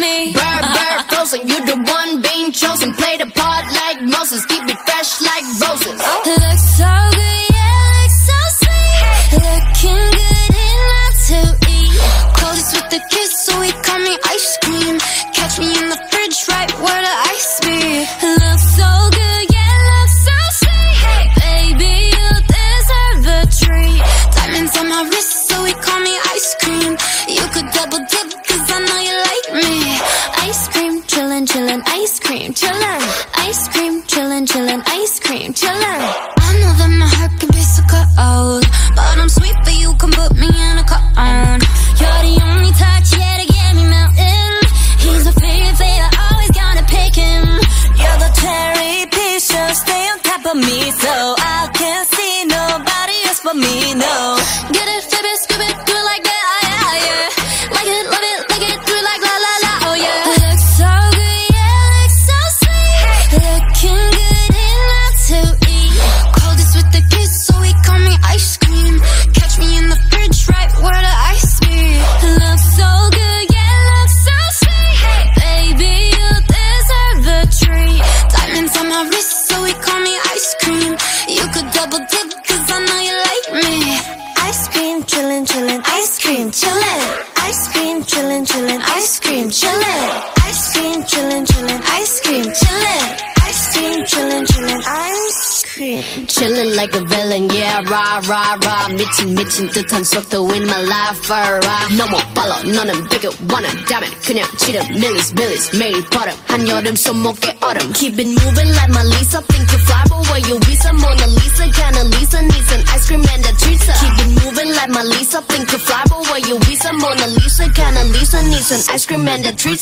me. Bird, frozen, you the one being chosen. Play the part like Moses, keep it fresh like roses. Looks so good, yeah, looks so sweet. Looking good enough to eat. Coldest with the kiss, so he call me ice cream. Catch me in the fridge, right where the ice be. Looks so good, yeah, looks so sweet. Baby, you deserve a treat. Diamonds on my wrist, so he call me ice cream. You could double dip, cause I know you like me. Ice cream, chillin', chillin', ice cream, chillin'. Ice cream, chillin', chillin', ice cream, chillin'. I know that my heart can be so cold, but I'm sweet, but you can put me in a cone. You're the only touch, yeah, to get me melting. He's my favorite flavor, always gonna pick him. You're the cherry piece, so stay on top of me, so I can't see nobody else but me, no. Get it, flip it, scoop it, do it like that, yeah, yeah. Like it, love it, like it, do it like la la la, oh yeah. Looks so good, yeah, looks so sweet. Looking good enough to eat. Coldest with the kiss, so he call me ice cream. Catch me in the fridge, right where the ice be. Looks so good, yeah, looks so sweet. Baby, you deserve a treat. Diamonds on my wrist, so he call me ice cream. You could double dip, cause I know you like me. Ice cream, chillin', chillin', ice cream, chillin'. Ice cream, chillin', chillin', ice cream, chillin'. Ice cream, chillin', chillin', ice cream, chillin'. Ice cream, chillin', chillin', ice cream. Chillin' like a villain, yeah, rah, rah, rah. 미친 듯한 속도 in my life, rah. 너무 빨라, 너는 되게 원한다면 그냥 지름, millies, 매일 버릇. 한여름 손목에 얼음. Keep it moving like my Lisa. Think you fly, but where you visa? Mona Lisa, kinda Lisa, needs an ice cream and a treat. Keep it moving like my Lisa. Think you fly, but where you visa? Mona Lisa, kinda Lisa, needs an ice cream and a treat.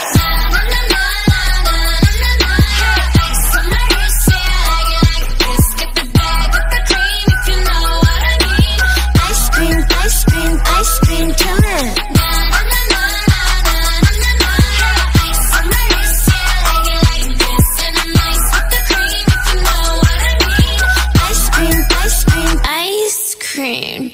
Ice cream, chillin'. Ice cream.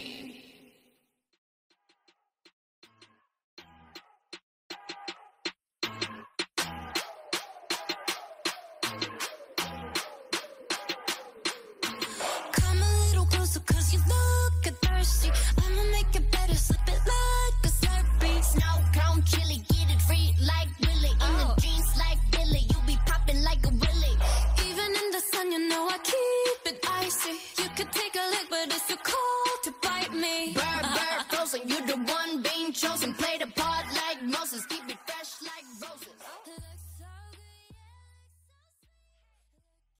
Come a little closer, cause you look thirsty. I'ma make it better, slip it like a slurpee. Snow cone chili, get it free like Willy. In the jeans like Billy, you be popping like a willy. Even in the sun, you know I keep it icy. You could take a lick, but it's too cold to bite me. Bird, frozen, you the one.